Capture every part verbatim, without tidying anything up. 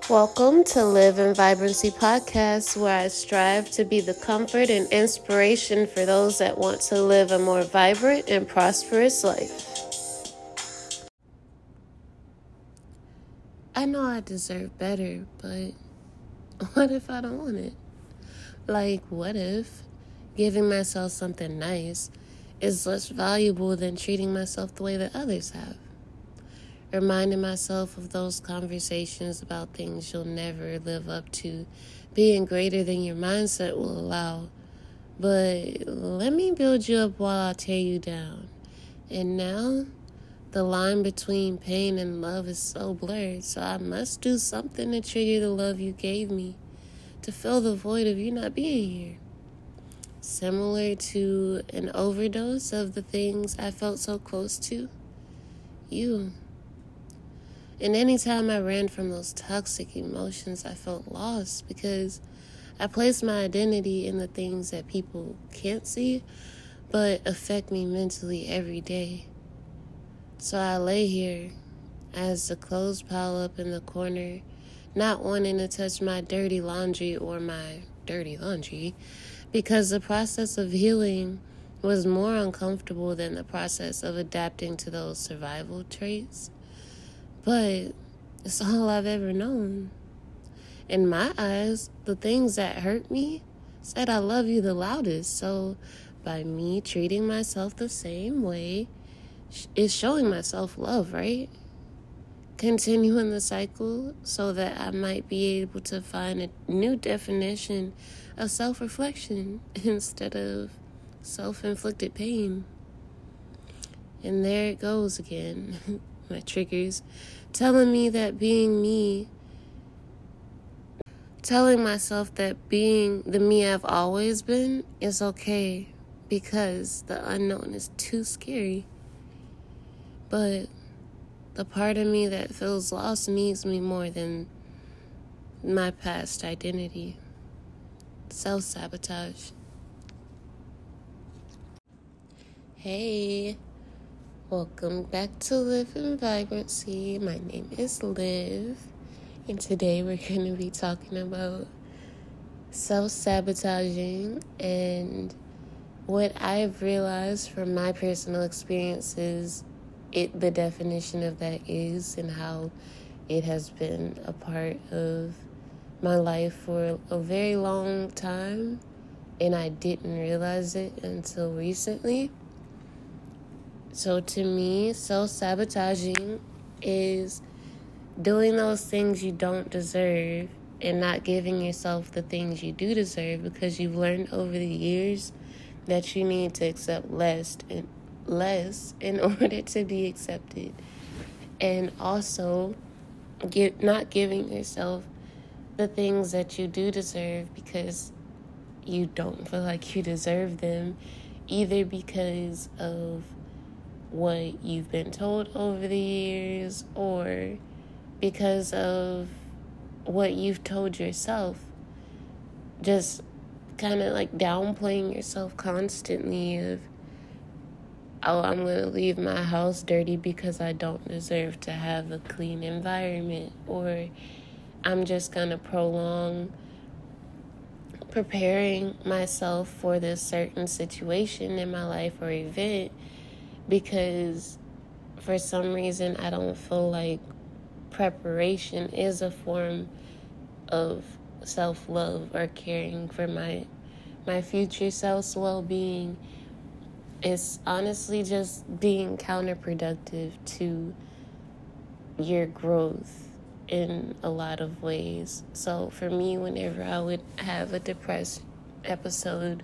Welcome to Live in Vibrancy Podcast, where I strive to be the comfort and inspiration for those that want to live a more vibrant and prosperous life. I know I deserve better, but what if I don't want it? Like, what if giving myself something nice is less valuable than treating myself the way that others have? Reminding myself of those conversations about things you'll never live up to, being greater than your mindset will allow. But let me build you up while I tear you down. And now, the line between pain and love is so blurred, so I must do something to trigger the love you gave me, to fill the void of you not being here. Similar to an overdose of the things I felt so close to, you. And anytime I ran from those toxic emotions, I felt lost because I placed my identity in the things that people can't see, but affect me mentally every day. So I lay here as the clothes pile up in the corner, not wanting to touch my dirty laundry or my dirty laundry, because the process of healing was more uncomfortable than the process of adapting to those survival traits. But it's all I've ever known. In my eyes, the things that hurt me said I love you the loudest. So by me treating myself the same way, it's showing myself love, right? Continuing the cycle so that I might be able to find a new definition of self-reflection instead of self-inflicted pain. And there it goes again. My triggers, telling me that being me, telling myself that being the me I've always been is okay because the unknown is too scary. But the part of me that feels lost needs me more than my past identity. Self-sabotage. Hey. Welcome back to Live in Vibrancy. My name is Liv, and today we're going to be talking about self-sabotaging and what I've realized from my personal experiences, it the definition of that is, and how it has been a part of my life for a very long time, and I didn't realize it until recently. So to me, self-sabotaging is doing those things you don't deserve and not giving yourself the things you do deserve because you've learned over the years that you need to accept less and less in order to be accepted. And also get not giving yourself the things that you do deserve because you don't feel like you deserve them, either because of what you've been told over the years or because of what you've told yourself. Just kind of like downplaying yourself constantly of, oh, I'm going to leave my house dirty because I don't deserve to have a clean environment, or I'm just going to prolong preparing myself for this certain situation in my life or event because for some reason I don't feel like preparation is a form of self-love or caring for my my future self's well-being. It's honestly just being counterproductive to your growth in a lot of ways. So for me, whenever I would have a depressed episode,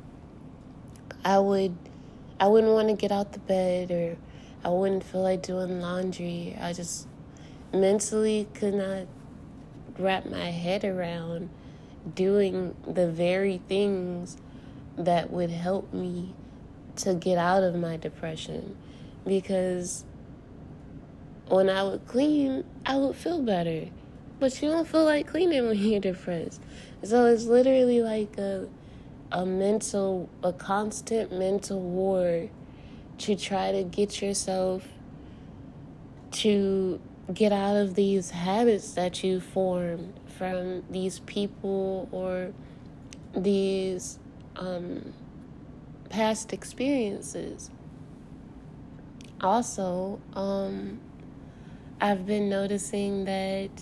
I would I wouldn't want to get out the bed, or I wouldn't feel like doing laundry. I just mentally could not wrap my head around doing the very things that would help me to get out of my depression. Because when I would clean, I would feel better. But you don't feel like cleaning when you're depressed. So it's literally like a a mental, a constant mental war to try to get yourself to get out of these habits that you formed from these people or these um, past experiences. Also, um, I've been noticing that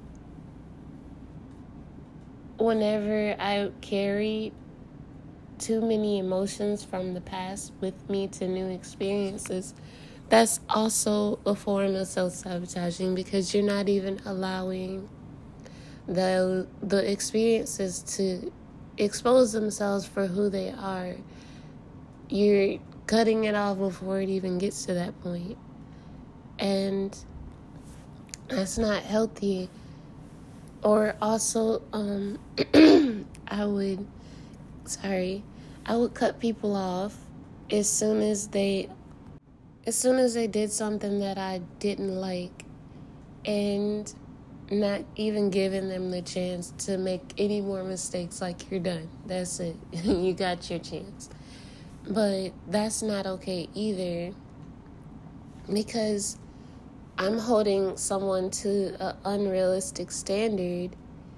whenever I carry too many emotions from the past with me to new experiences, that's also a form of self-sabotaging, because you're not even allowing the the experiences to expose themselves for who they are. You're cutting it off before it even gets to that point. And that's not healthy. Or also, um, I would, sorry, I would cut people off as soon as they, as soon as they did something that I didn't like, and not even giving them the chance to make any more mistakes. Like, you're done. That's it. You got your chance. But that's not okay either, because I'm holding someone to an unrealistic standard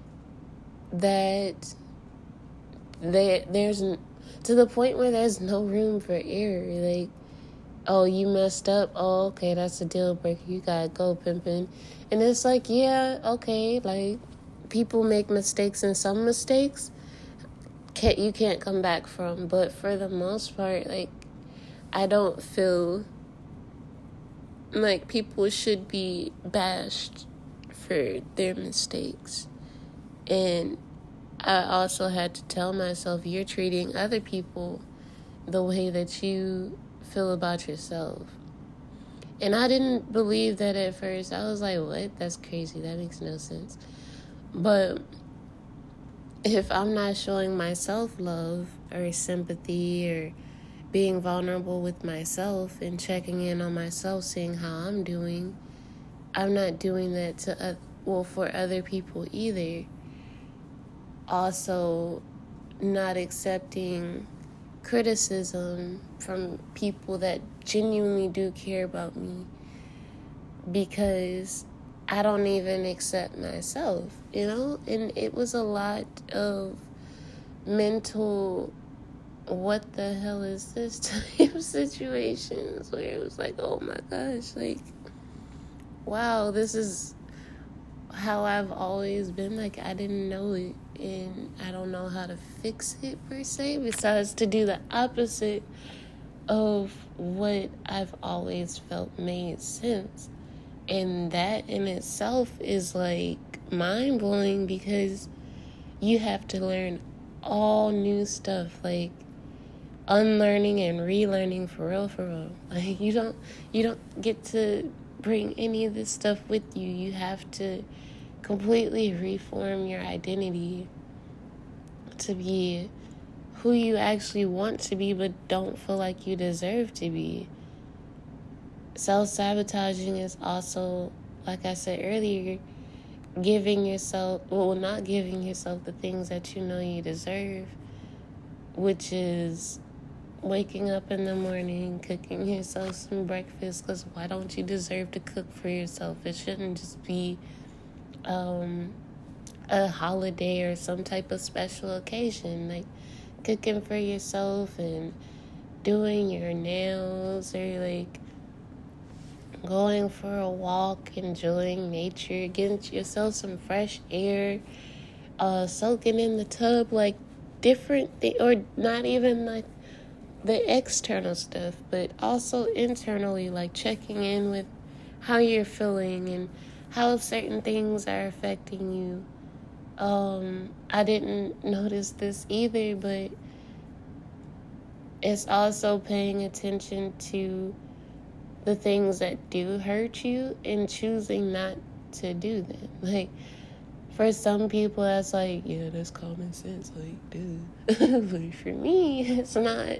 that they, there's to the point where there's no room for error. Like, oh, you messed up. Oh, okay, that's a deal breaker. You gotta go, pimpin'. And it's like, yeah, okay. Like, people make mistakes, and some mistakes can't you can't come back from. But for the most part, like, I don't feel like people should be bashed for their mistakes. And I also had to tell myself, you're treating other people the way that you feel about yourself. And I didn't believe that at first. I was like, what? That's crazy. That makes no sense. But if I'm not showing myself love or sympathy or being vulnerable with myself and checking in on myself, seeing how I'm doing, I'm not doing that to, uh, well, for other people either. Also, not accepting criticism from people that genuinely do care about me, because I don't even accept myself, you know? And it was a lot of mental, what the hell is this type of situations where it was like, oh my gosh, like, wow, this is how I've always been. Like, I didn't know it, and I don't know how to fix it per se, besides to do the opposite of what I've always felt made sense. And that in itself is like mind-blowing, because you have to learn all new stuff, like unlearning and relearning, for real, for real. Like, you don't you don't get to bring any of this stuff with you. You have to completely reform your identity to be who you actually want to be, but don't feel like you deserve to be. Self-sabotaging is also, like I said earlier, giving yourself, well, not giving yourself the things that you know you deserve, which is waking up in the morning, cooking yourself some breakfast, because why don't you deserve to cook for yourself? It shouldn't just be um, a holiday or some type of special occasion. Like, cooking for yourself and doing your nails, or like going for a walk, enjoying nature, getting yourself some fresh air, uh, soaking in the tub, like different things, or not even like the external stuff, but also internally, like checking in with how you're feeling and how certain things are affecting you. Um, I didn't notice this either, but it's also paying attention to the things that do hurt you and choosing not to do them. Like, for some people, that's like, yeah, that's common sense, like, duh. But for me, it's not.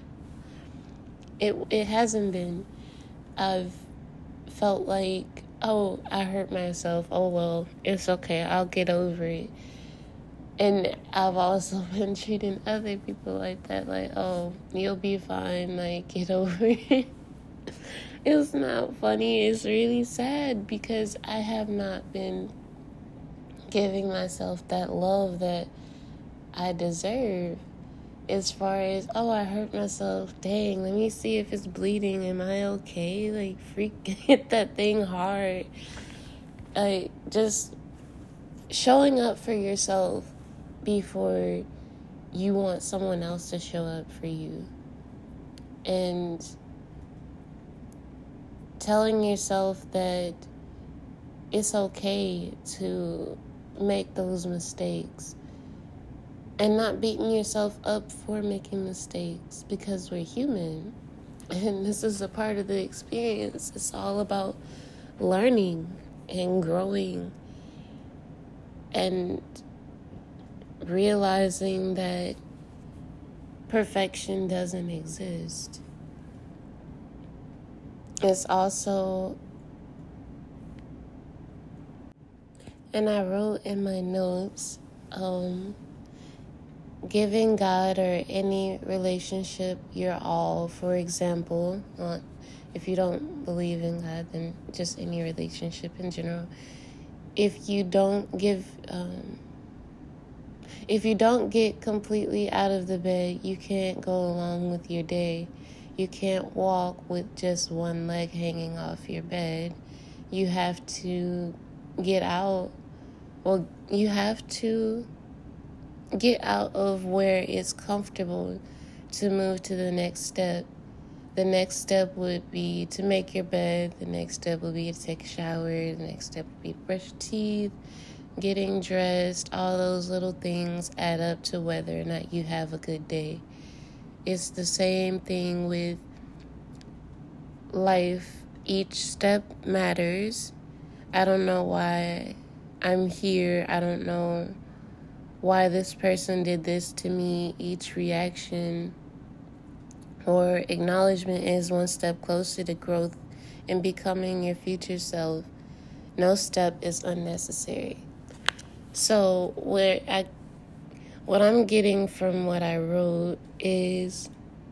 It it hasn't been. I've felt like, oh, I hurt myself. Oh, well, it's okay. I'll get over it. And I've also been treating other people like that. Like, oh, you'll be fine. Like, get over it. It's not funny. It's really sad because I have not been giving myself that love that I deserve. As far as, oh, I hurt myself. Dang, let me see if it's bleeding. Am I okay? Like, freak, hit that thing hard. Like, just showing up for yourself before you want someone else to show up for you. And telling yourself that it's okay to make those mistakes. And not beating yourself up for making mistakes, because we're human. And this is a part of the experience. It's all about learning and growing and realizing that perfection doesn't exist. It's also, and I wrote in my notes, um, giving God or any relationship your all. For example, well, if you don't believe in God, then just any relationship in general. If you don't give, um, if you don't get completely out of the bed, you can't go along with your day. You can't walk with just one leg hanging off your bed. You have to get out. Well, you have to get out of where it's comfortable to move to the next step. The next step would be to make your bed. The next step would be to take a shower. The next step would be to brush your teeth, getting dressed. All those little things add up to whether or not you have a good day. It's the same thing with life. Each step matters. I don't know why I'm here. I don't know why this person did this to me. Each reaction or acknowledgement is one step closer to growth and becoming your future self. No step is unnecessary. So where I, what I'm getting from what I wrote is,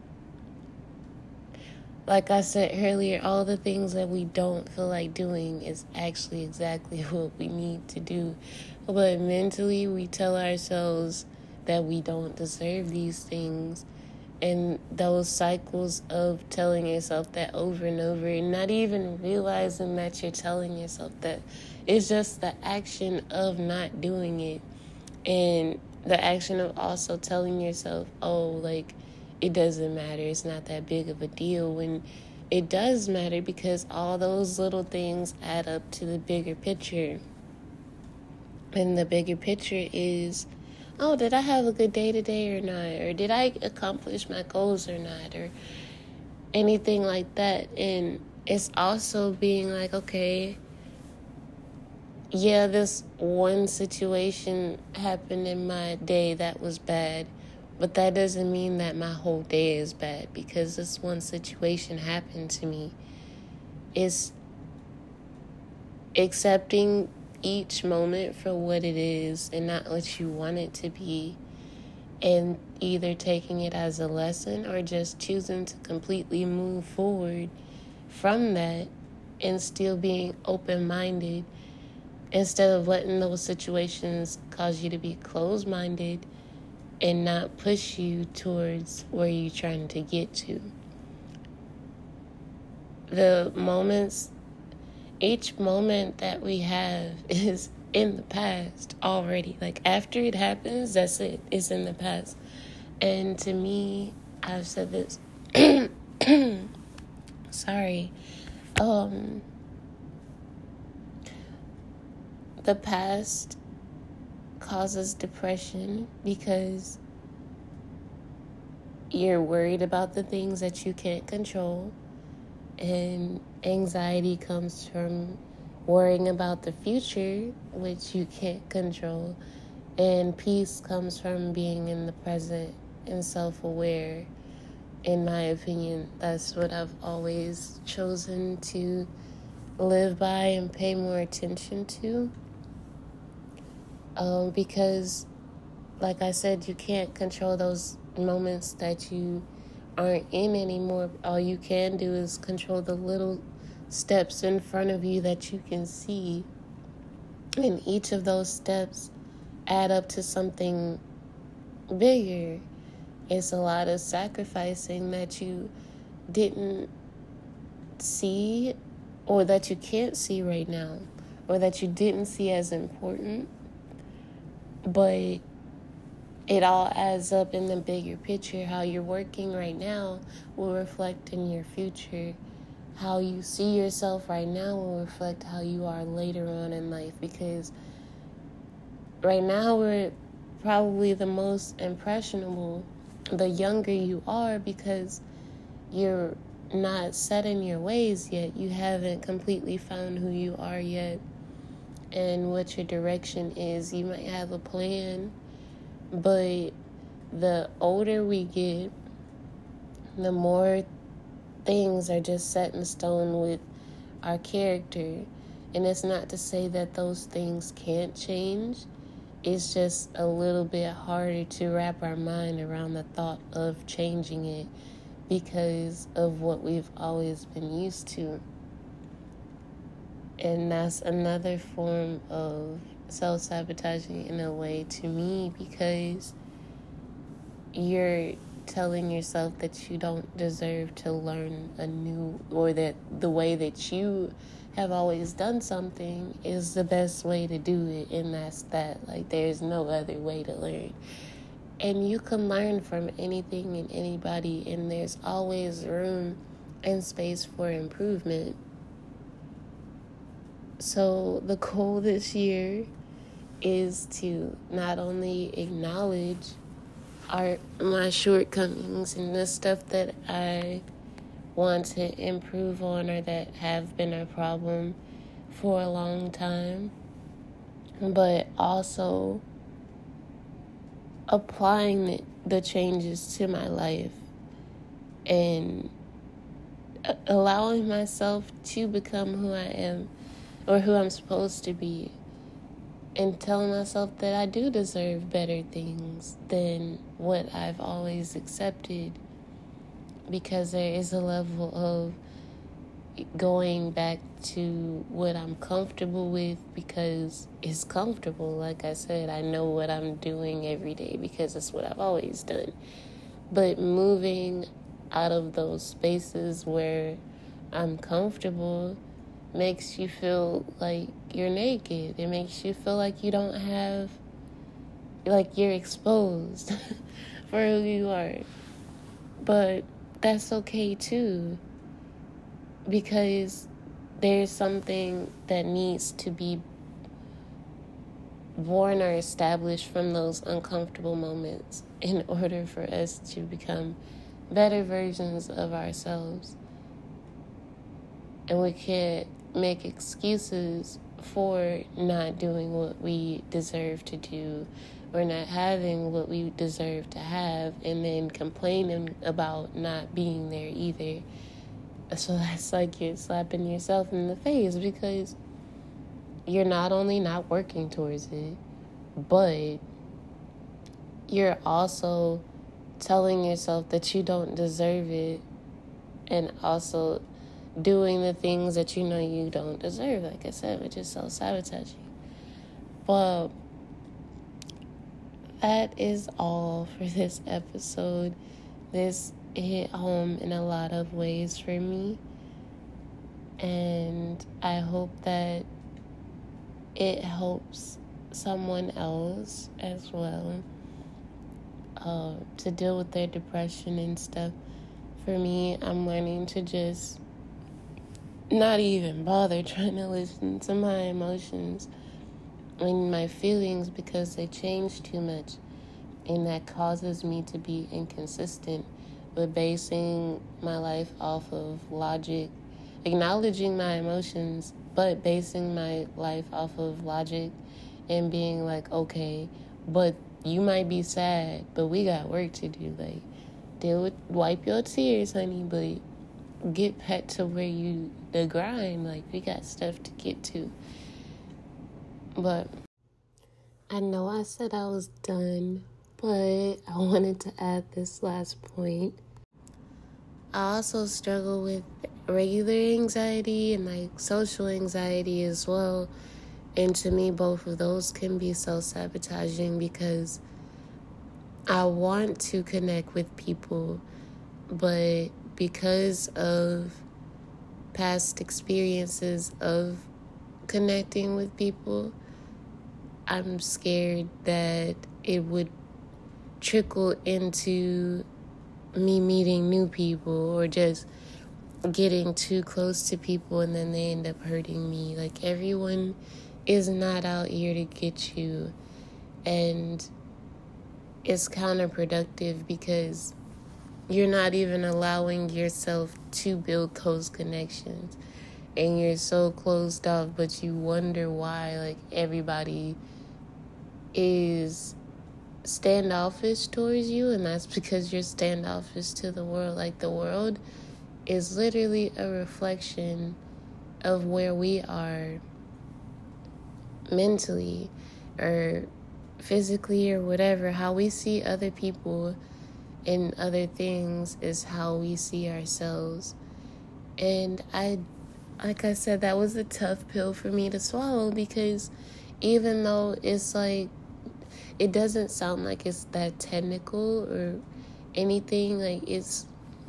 like I said earlier, all the things that we don't feel like doing is actually exactly what we need to do. But mentally, we tell ourselves that we don't deserve these things. And those cycles of telling yourself that over and over and not even realizing that you're telling yourself that, it's just the action of not doing it. And the action of also telling yourself, oh, like, it doesn't matter. It's not that big of a deal, when it does matter, because all those little things add up to the bigger picture. And the bigger picture is, oh, did I have a good day today or not? Or did I accomplish my goals or not? Or anything like that. And it's also being like, okay, yeah, this one situation happened in my day that was bad. But that doesn't mean that my whole day is bad, because this one situation happened to me. It's accepting each moment for what it is and not what you want it to be, and either taking it as a lesson or just choosing to completely move forward from that and still being open-minded, instead of letting those situations cause you to be closed-minded and not push you towards where you're trying to get to. The moments, each moment that we have is in the past already. Like, after it happens, that's it. It's in the past. And to me, I've said this. Sorry. Um, the past causes depression because you're worried about the things that you can't control, and anxiety comes from worrying about the future, which you can't control, and peace comes from being in the present and self-aware. In my opinion, that's what I've always chosen to live by and pay more attention to. Um, because, like I said, you can't control those moments that you aren't in anymore. All you can do is control the little steps in front of you that you can see. And each of those steps add up to something bigger. It's a lot of sacrificing that you didn't see, or that you can't see right now, or that you didn't see as important. But it all adds up in the bigger picture. How you're working right now will reflect in your future. How you see yourself right now will reflect how you are later on in life. Because right now we're probably the most impressionable the younger you are, because you're not set in your ways yet. You haven't completely found who you are yet and what your direction is. You might have a plan, but the older we get, the more things are just set in stone with our character. And it's not to say that those things can't change. It's just a little bit harder to wrap our mind around the thought of changing it because of what we've always been used to. And that's another form of self-sabotaging in a way to me, because you're telling yourself that you don't deserve to learn a new, or that the way that you have always done something is the best way to do it, and that's that. Like, there's no other way to learn. And you can learn from anything and anybody, and there's always room and space for improvement. So the goal this year is to not only acknowledge our my shortcomings and the stuff that I want to improve on, or that have been a problem for a long time, but also applying the, the changes to my life and allowing myself to become who I am, or who I'm supposed to be, and telling myself that I do deserve better things than what I've always accepted, because there is a level of going back to what I'm comfortable with because it's comfortable. Like I said, I know what I'm doing every day because it's what I've always done. But moving out of those spaces where I'm comfortable makes you feel like you're naked. It makes you feel like you don't have, like you're exposed for who you are. But that's okay too, because there's something that needs to be born or established from those uncomfortable moments in order for us to become better versions of ourselves. And we can't make excuses for not doing what we deserve to do, or not having what we deserve to have, and then complaining about not being there either. So that's like you're slapping yourself in the face, because you're not only not working towards it, but you're also telling yourself that you don't deserve it, and also doing the things that you know you don't deserve, like I said, which is self-sabotaging. But that is all for this episode. This hit home in a lot of ways for me, and I hope that it helps someone else as well uh, to deal with their depression and stuff. For me, I'm learning to just not even bother trying to listen to my emotions and my feelings, because they change too much, and that causes me to be inconsistent with basing my life off of logic, acknowledging my emotions, but basing my life off of logic and being like, okay, but you might be sad, but we got work to do. Like, deal with, wipe your tears, honey, but get back to where you, the grind. Like, we got stuff to get to. But I know I said I was done, but I wanted to add this last point. I also struggle with regular anxiety and like social anxiety as well. And to me, both of those can be self-sabotaging because I want to connect with people, but because of past experiences of connecting with people, I'm scared that it would trickle into me meeting new people or just getting too close to people and then they end up hurting me. Like, everyone is not out here to get you, and it's counterproductive because you're not even allowing yourself to build those connections, and you're so closed off, but you wonder why like everybody is standoffish towards you, and that's because you're standoffish to the world. Like, the world is literally a reflection of where we are mentally or physically or whatever. How we see other people and other things is how we see ourselves. And I, like I said, that was a tough pill for me to swallow, because even though it's like, it doesn't sound like it's that technical or anything, like it's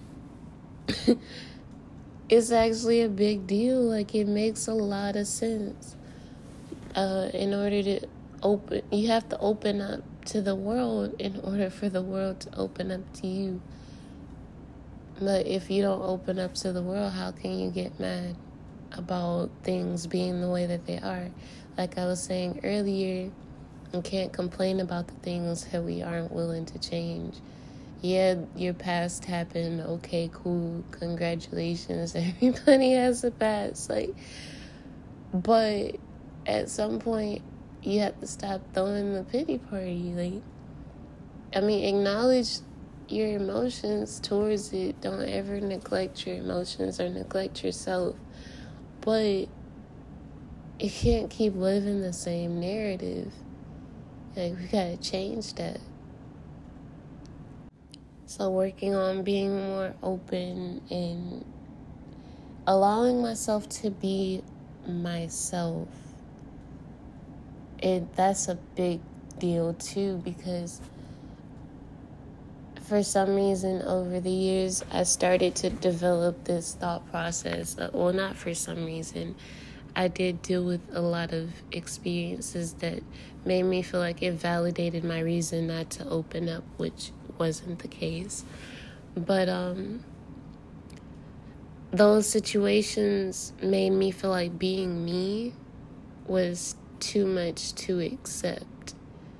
it's actually a big deal. Like, it makes a lot of sense. Uh, in order to open, you have to open up to the world in order for the world to open up to you. But if you don't open up to the world, how can you get mad about things being the way that they are? Like I was saying earlier, you can't complain about the things that we aren't willing to change. Yeah, your past happened. Okay, cool. Congratulations. Everybody has a past. Like, but at some point, you have to stop throwing the pity party. Like, I mean, acknowledge your emotions towards it. Don't ever neglect your emotions or neglect yourself. But you can't keep living the same narrative. Like, we gotta change that. So working on being more open and allowing myself to be myself. It that's a big deal too, because for some reason over the years I started to develop this thought process. Well, not for some reason. I did deal with a lot of experiences that made me feel like it validated my reason not to open up, which wasn't the case. But um, those situations made me feel like being me was too much to accept.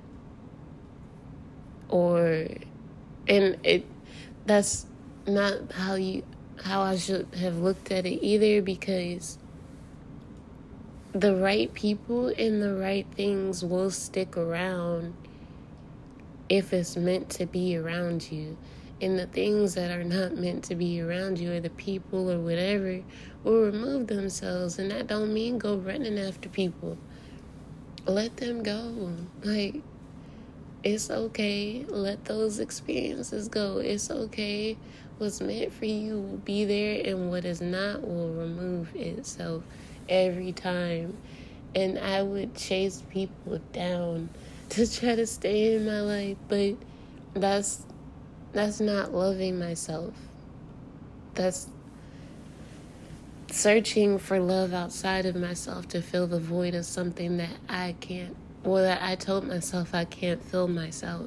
Or, and it that's not how you how I should have looked at it either, because the right people and the right things will stick around if it's meant to be around you. And the things that are not meant to be around you, or the people or whatever, will remove themselves. And that don't mean go running after people. Let them go. Like, it's okay. Let those experiences go. It's okay. What's meant for you will be there, and what is not will remove itself every time. And I would chase people down to try to stay in my life, but that's that's not loving myself. That's searching for love outside of myself to fill the void of something that I can't, or that I told myself I can't fill myself.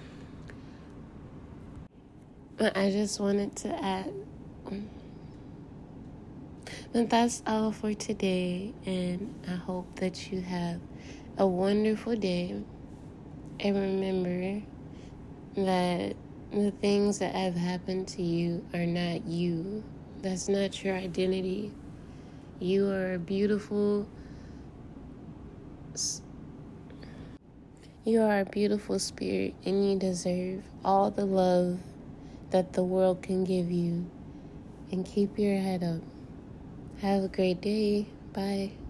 But I just wanted to add, but that's all for today, and I hope that you have a wonderful day. And remember that the things that have happened to you are not you. That's not your identity. You are a beautiful, you are a beautiful spirit, and you deserve all the love that the world can give you. And keep your head up. Have a great day. Bye.